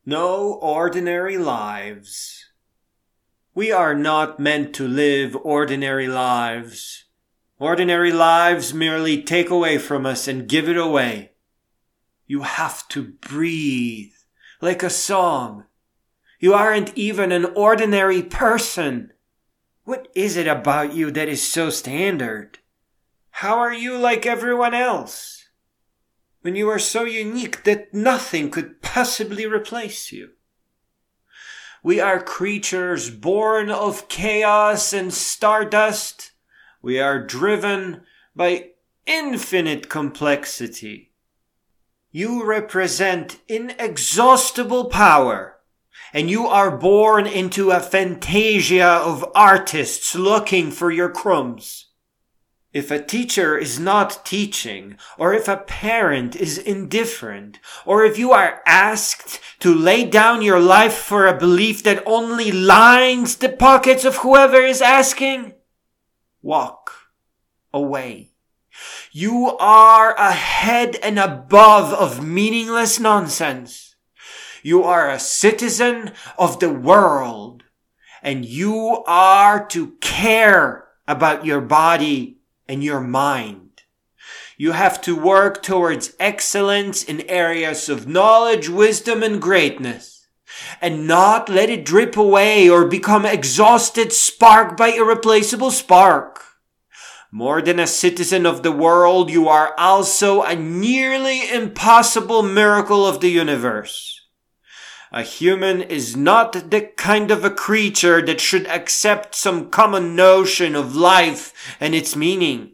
No ordinary lives. We are not meant to live ordinary lives. Ordinary lives merely take away from us and give it away. You have to breathe like a song. You aren't even an ordinary person. What is it about you that is so standard? How are you like everyone else? When you are so unique that nothing could possibly replace you. We are creatures born of chaos and stardust. We are driven by infinite complexity. You represent inexhaustible power, and you are born into a fantasia of artists looking for your crumbs. If a teacher is not teaching, or if a parent is indifferent, or if you are asked to lay down your life for a belief that only lines the pockets of whoever is asking, walk away. You are ahead and above of meaningless nonsense. You are a citizen of the world, and you are to care about your body and your mind. You have to work towards excellence in areas of knowledge, wisdom, and greatness, and not let it drip away or become exhausted spark by irreplaceable spark. More than a citizen of the world, you are also a nearly impossible miracle of the universe. A human is not the kind of a creature that should accept some common notion of life and its meaning.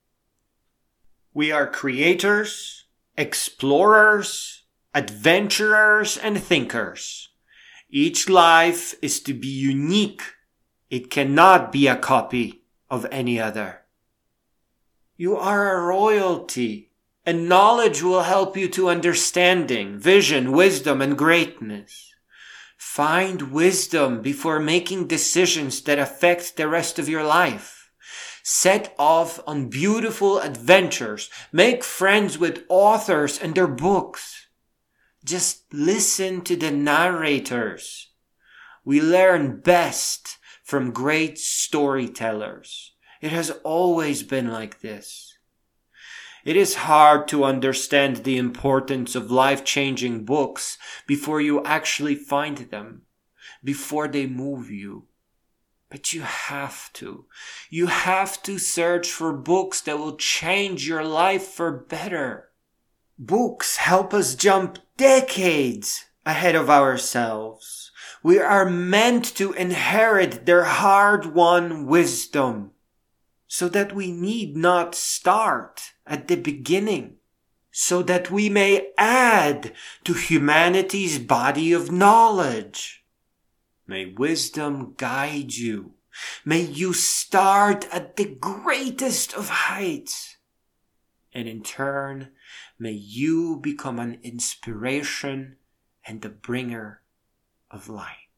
We are creators, explorers, adventurers, and thinkers. Each life is to be unique. It cannot be a copy of any other. You are a royalty. And knowledge will help you to understanding, vision, wisdom, and greatness. Find wisdom before making decisions that affect the rest of your life. Set off on beautiful adventures. Make friends with authors and their books. Just listen to the narrators. We learn best from great storytellers. It has always been like this. It is hard to understand the importance of life-changing books before you actually find them, before they move you. But you have to. You have to search for books that will change your life for better. Books help us jump decades ahead of ourselves. We are meant to inherit their hard-won wisdom, so that we need not start at the beginning, so that we may add to humanity's body of knowledge. May wisdom guide you. May you start at the greatest of heights. And in turn, may you become an inspiration and the bringer of light.